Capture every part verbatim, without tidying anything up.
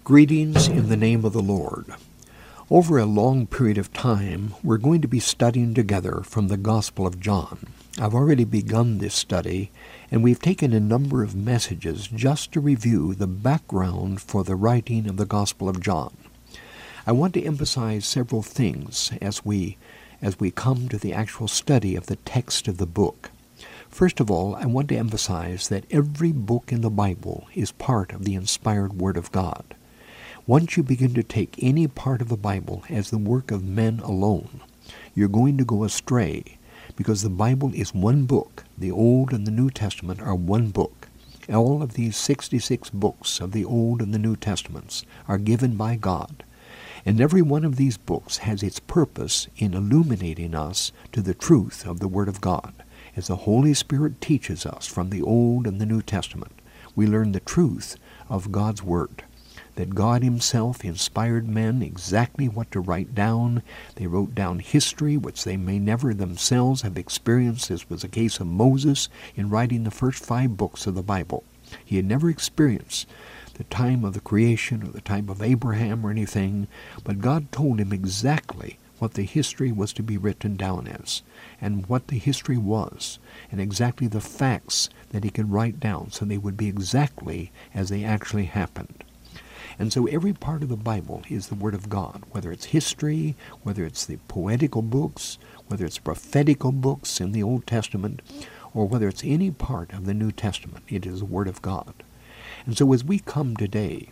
Greetings in the name of the Lord. Over a long period of time, we're going to be studying together from the Gospel of John. I've already begun this study, and we've taken a number of messages just to review the background for the writing of the Gospel of John. I want to emphasize several things as we, as we come to the actual study of the text of the book. First of all, I want to emphasize that every book in the Bible is part of the inspired Word of God. Once you begin to take any part of the Bible as the work of men alone, you're going to go astray, because the Bible is one book. The Old and the New Testament are one book. All of these sixty-six books of the Old and the New Testaments are given by God, and every one of these books has its purpose in illuminating us to the truth of the Word of God. As the Holy Spirit teaches us from the Old and the New Testament, we learn the truth of God's Word. That God himself inspired men exactly what to write down. They wrote down history which they may never themselves have experienced, as was the case of Moses in writing the first five books of the Bible. He had never experienced the time of the creation or the time of Abraham or anything, but God told him exactly what the history was to be written down as, and what the history was, and exactly the facts that he could write down so they would be exactly as they actually happened. And so every part of the Bible is the Word of God, whether it's history, whether it's the poetical books, whether it's prophetical books in the Old Testament, or whether it's any part of the New Testament, it is the Word of God. And so as we come today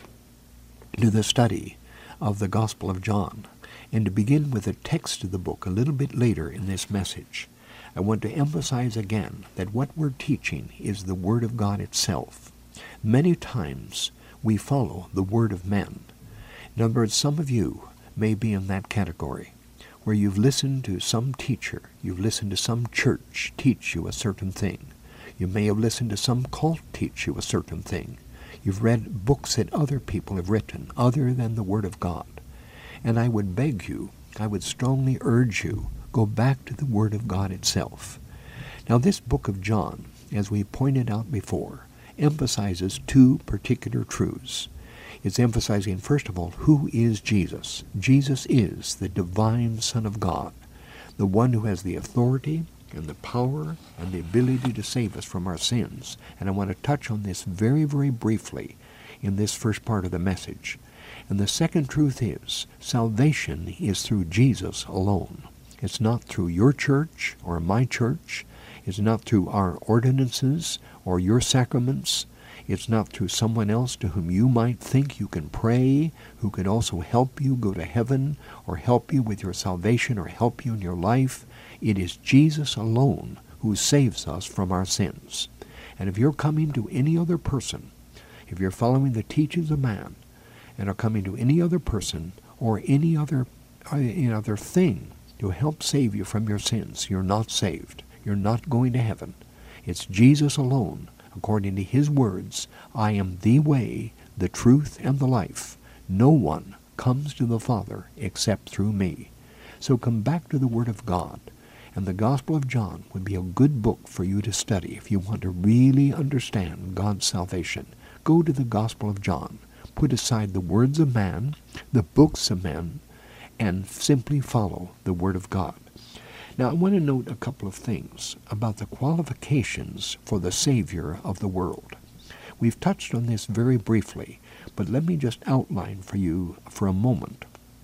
to the study of the Gospel of John, and to begin with the text of the book a little bit later in this message, I want to emphasize again that what we're teaching is the Word of God itself. Many times we follow the word of men. In other words, some of you may be in that category, where you've listened to some teacher, you've listened to some church teach you a certain thing. You may have listened to some cult teach you a certain thing. You've read books that other people have written, other than the Word of God. And I would beg you, I would strongly urge you, go back to the Word of God itself. Now this book of John, as we pointed out before, emphasizes two particular truths. It's emphasizing, first of all, who is Jesus? Jesus is the divine Son of God, the one who has the authority and the power and the ability to save us from our sins. And I want to touch on this very, very briefly in this first part of the message. And the second truth is, salvation is through Jesus alone. It's not through your church or my church. It's not through our ordinances or your sacraments. It's not through someone else to whom you might think you can pray, who could also help you go to heaven, or help you with your salvation, or help you in your life. It is Jesus alone who saves us from our sins. And if you're coming to any other person, if you're following the teachings of man, and are coming to any other person or any other, uh, any other thing to help save you from your sins, you're not saved. You're not going to heaven. It's Jesus alone. According to his words, I am the way, the truth, and the life. No one comes to the Father except through me. So come back to the Word of God. And the Gospel of John would be a good book for you to study if you want to really understand God's salvation. Go to the Gospel of John. Put aside the words of man, the books of men, and simply follow the Word of God. Now, I want to note a couple of things about the qualifications for the Savior of the world. We've touched on this very briefly, but let me just outline for you for a moment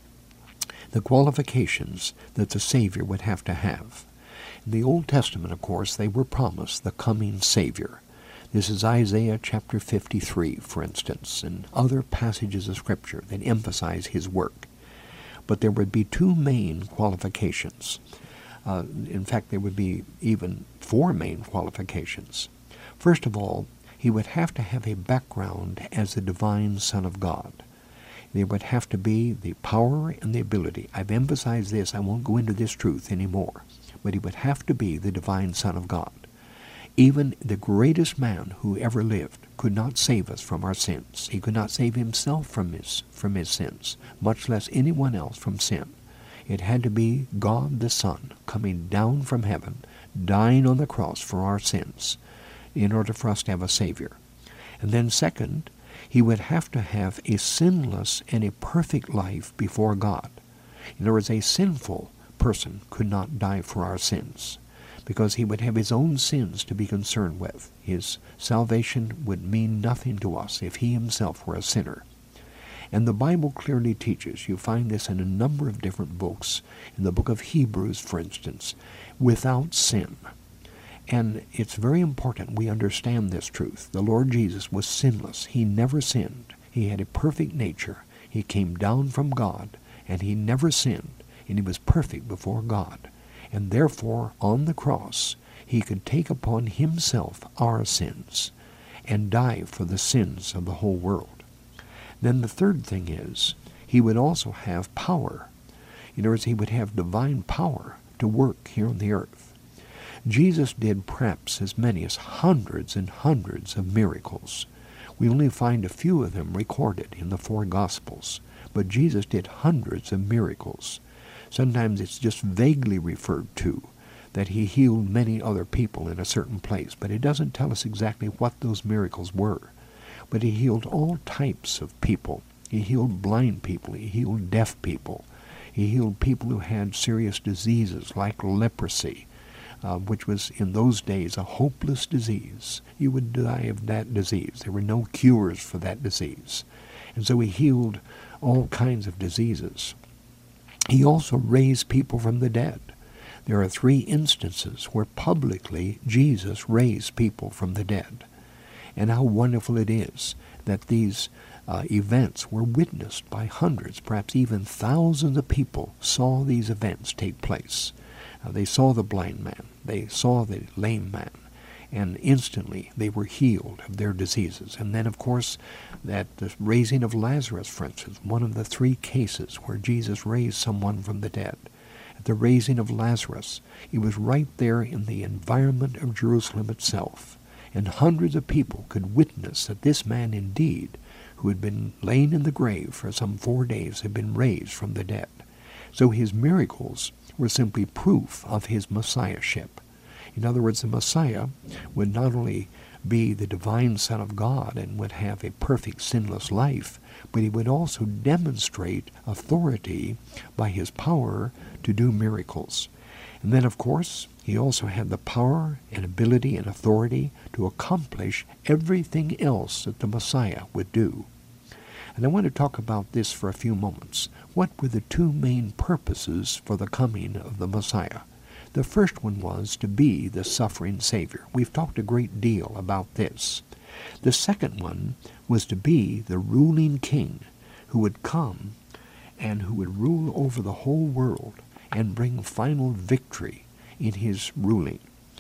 the qualifications that the Savior would have to have. In the Old Testament, of course, they were promised the coming Savior. This is Isaiah chapter fifty-three, for instance, and other passages of Scripture that emphasize his work. But there would be two main qualifications. Uh, in fact, there would be even four main qualifications. First of all, he would have to have a background as the divine Son of God. There would have to be the power and the ability. I've emphasized this. I won't go into this truth anymore. But he would have to be the divine Son of God. Even the greatest man who ever lived could not save us from our sins. He could not save himself from his, from his sins, much less anyone else from sin. It had to be God the Son coming down from heaven, dying on the cross for our sins, in order for us to have a Savior. And then second, he would have to have a sinless and a perfect life before God. In other words, a sinful person could not die for our sins, because he would have his own sins to be concerned with. His salvation would mean nothing to us if he himself were a sinner. And the Bible clearly teaches, you find this in a number of different books, in the book of Hebrews, for instance, without sin. And it's very important we understand this truth. The Lord Jesus was sinless. He never sinned. He had a perfect nature. He came down from God, and he never sinned, and he was perfect before God. And therefore, on the cross, he could take upon himself our sins and die for the sins of the whole world. Then the third thing is, he would also have power. In other words, he would have divine power to work here on the earth. Jesus did perhaps as many as hundreds and hundreds of miracles. We only find a few of them recorded in the four Gospels, but Jesus did hundreds of miracles. Sometimes it's just vaguely referred to that he healed many other people in a certain place, but it doesn't tell us exactly what those miracles were. But he healed all types of people. He healed blind people. He healed deaf people. He healed people who had serious diseases like leprosy, uh, which was in those days a hopeless disease. You would die of that disease. There were no cures for that disease. And so he healed all kinds of diseases. He also raised people from the dead. There are three instances where publicly Jesus raised people from the dead. And how wonderful it is that these uh, events were witnessed by hundreds, perhaps even thousands of people saw these events take place. Uh, they saw the blind man. They saw the lame man. And instantly they were healed of their diseases. And then, of course, that the raising of Lazarus, for instance, one of the three cases where Jesus raised someone from the dead. At the raising of Lazarus, he was right there in the environment of Jerusalem itself. And hundreds of people could witness that this man indeed, who had been lain in the grave for some four days, had been raised from the dead. So his miracles were simply proof of his messiahship. In other words, the Messiah would not only be the divine Son of God and would have a perfect sinless life, but he would also demonstrate authority by his power to do miracles. And then, of course, he also had the power and ability and authority to accomplish everything else that the Messiah would do. And I want to talk about this for a few moments. What were the two main purposes for the coming of the Messiah? The first one was to be the suffering Savior. We've talked a great deal about this. The second one was to be the ruling king who would come and who would rule over the whole world and bring final victory in his ruling.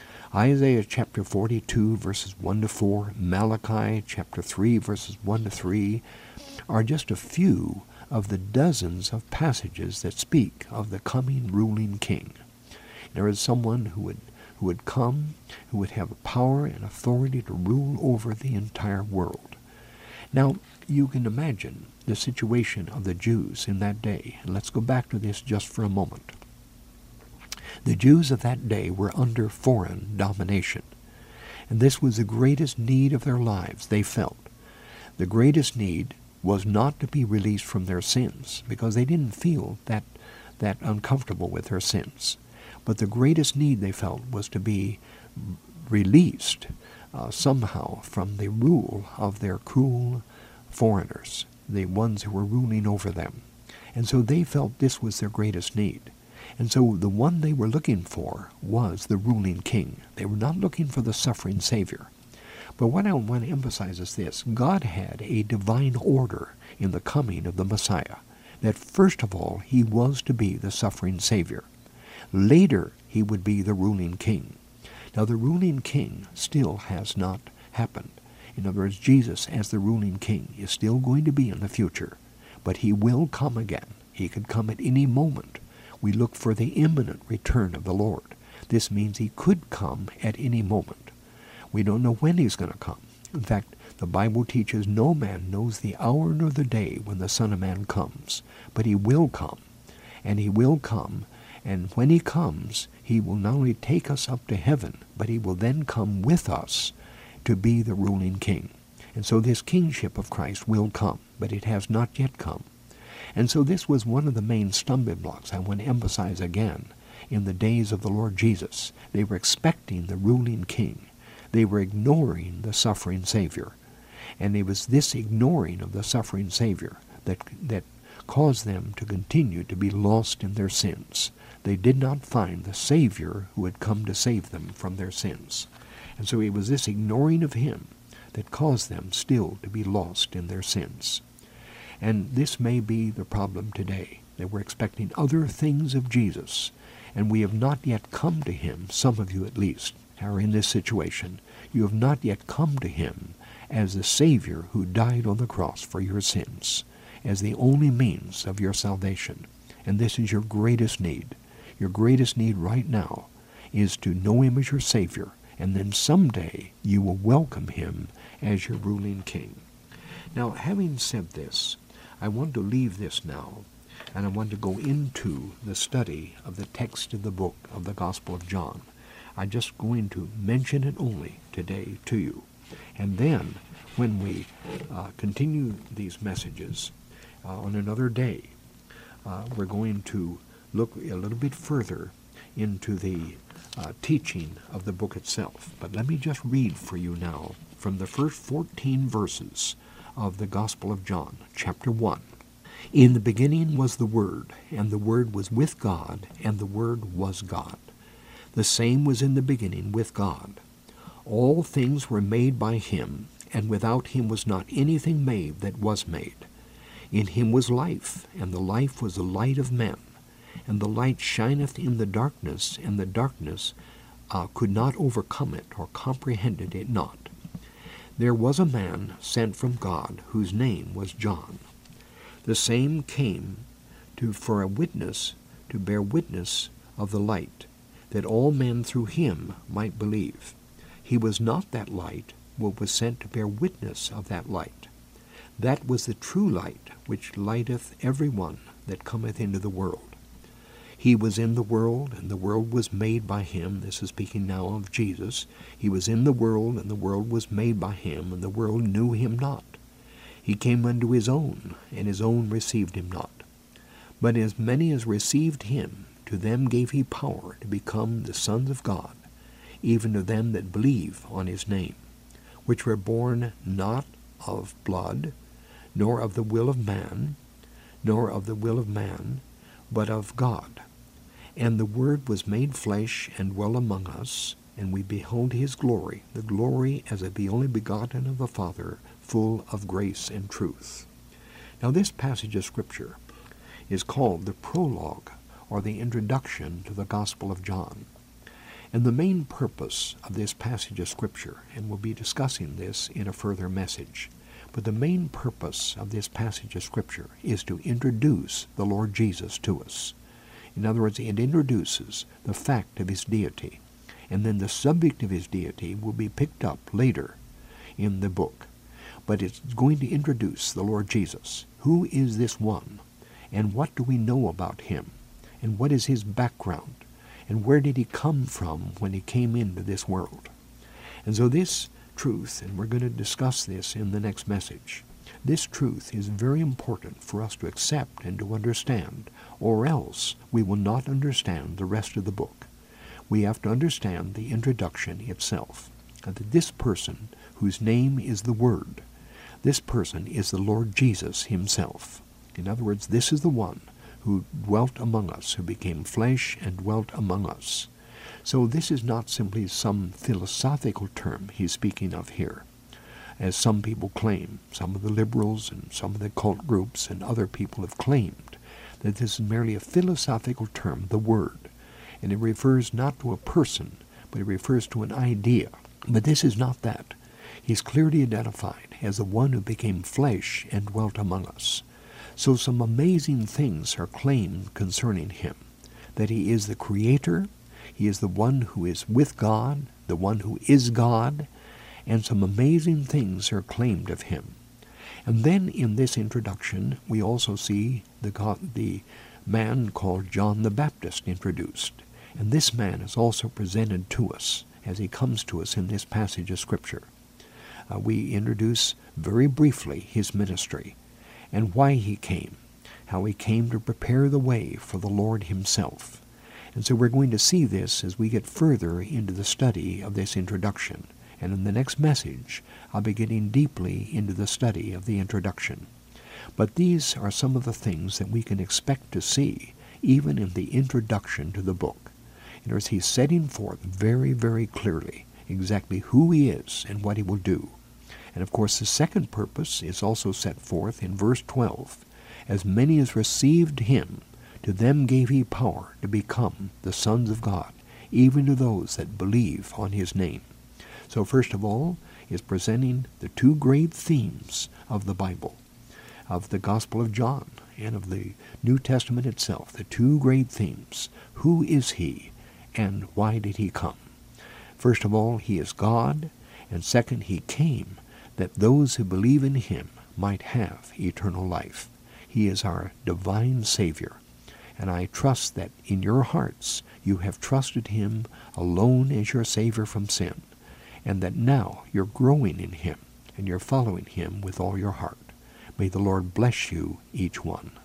Isaiah chapter forty-two, verses one to four, Malachi chapter three, verses one to three, are just a few of the dozens of passages that speak of the coming ruling king. There is someone who would who would come, who would have power and authority to rule over the entire world. Now, you can imagine the situation of the Jews in that day. And let's go back to this just for a moment. The Jews of that day were under foreign domination. And this was the greatest need of their lives, they felt. The greatest need was not to be released from their sins, because they didn't feel that, that uncomfortable with their sins. But the greatest need they felt was to be released uh, somehow from the rule of their cruel foreigners, the ones who were ruling over them. And so they felt this was their greatest need. And so the one they were looking for was the ruling king. They were not looking for the suffering Savior. But what I want to emphasize is this. God had a divine order in the coming of the Messiah, that first of all, he was to be the suffering Savior. Later, he would be the ruling king. Now, the ruling king still has not happened. In other words, Jesus as the ruling king is still going to be in the future, but he will come again. He could come at any moment. We look for the imminent return of the Lord. This means he could come at any moment. We don't know when he's going to come. In fact, the Bible teaches no man knows the hour nor the day when the Son of Man comes, but he will come, and he will come. And when he comes, he will not only take us up to heaven, but he will then come with us to be the ruling king. And so this kingship of Christ will come, but it has not yet come. And so this was one of the main stumbling blocks I want to emphasize again. In the days of the Lord Jesus, they were expecting the ruling king. They were ignoring the suffering Savior. And it was this ignoring of the suffering Savior that, that caused them to continue to be lost in their sins. They did not find the Savior who had come to save them from their sins. And so it was this ignoring of him that caused them still to be lost in their sins. And this may be the problem today, that we're expecting other things of Jesus, and we have not yet come to him. Some of you at least are in this situation. You have not yet come to him as the Savior who died on the cross for your sins, as the only means of your salvation. And this is your greatest need. Your greatest need right now is to know him as your Savior, and then someday you will welcome him as your ruling king. Now, having said this, I want to leave this now, and I want to go into the study of the text of the book of the Gospel of John. I'm just going to mention it only today to you. And then, when we uh, continue these messages uh, on another day, uh, we're going to look a little bit further into the uh, teaching of the book itself. But let me just read for you now from the first fourteen verses of the Gospel of John, chapter one. In the beginning was the Word, and the Word was with God, and the Word was God. The same was in the beginning with God. All things were made by him, and without him was not anything made that was made. In him was life, and the life was the light of men. And the light shineth in the darkness, and the darkness uh, could not overcome it, or comprehended it not. There was a man sent from God, whose name was John. The same came to for a witness, to bear witness of the light, that all men through him might believe. He was not that light, but was sent to bear witness of that light. That was the true light, which lighteth every one that cometh into the world. He was in the world, and the world was made by him. This is speaking now of Jesus. He was in the world, and the world was made by him, and the world knew him not. He came unto his own, and his own received him not. But as many as received him, to them gave he power to become the sons of God, even to them that believe on his name, which were born not of blood, nor of the will of man, nor of the will of man, but of God. And the Word was made flesh and dwelt among us, and we behold his glory, the glory as of the only begotten of the Father, full of grace and truth. Now this passage of Scripture is called the prologue, or the introduction to the Gospel of John. And the main purpose of this passage of Scripture, and we'll be discussing this in a further message, but the main purpose of this passage of Scripture is to introduce the Lord Jesus to us. In other words, it introduces the fact of his deity, and then the subject of his deity will be picked up later in the book. But it's going to introduce the Lord Jesus. Who is this one? And what do we know about him? And what is his background? And where did he come from when he came into this world? And so this truth, and we're going to discuss this in the next message, this truth is very important for us to accept and to understand, or else we will not understand the rest of the book. We have to understand the introduction itself, and that this person, whose name is the Word, this person is the Lord Jesus himself. In other words, this is the one who dwelt among us, who became flesh and dwelt among us. So this is not simply some philosophical term he's speaking of here, as some people claim. Some of the liberals and some of the cult groups and other people have claimed that this is merely a philosophical term, the Word, and it refers not to a person, but it refers to an idea. But this is not that. He's clearly identified as the one who became flesh and dwelt among us. So some amazing things are claimed concerning him, that he is the Creator, he is the one who is with God, the one who is God, and some amazing things are claimed of him. And then in this introduction, we also see the, God, the man called John the Baptist introduced. And this man is also presented to us as he comes to us in this passage of Scripture. uh, we introduce very briefly his ministry and why he came, how he came to prepare the way for the Lord himself. And so we're going to see this as we get further into the study of this introduction. And in the next message, I'll be getting deeply into the study of the introduction. But these are some of the things that we can expect to see even in the introduction to the book. And as he's setting forth very, very clearly exactly who he is and what he will do. And of course the second purpose is also set forth in verse twelve. As many as received him, to them gave he power to become the sons of God, even to those that believe on his name. So first of all is presenting the two great themes of the Bible, of the Gospel of John and of the New Testament itself, the two great themes. Who is he and why did he come? First of all, he is God, and second, he came that those who believe in him might have eternal life. He is our divine Savior. And I trust that in your hearts you have trusted him alone as your Savior from sin, and that now you're growing in him and you're following him with all your heart. May the Lord bless you, each one.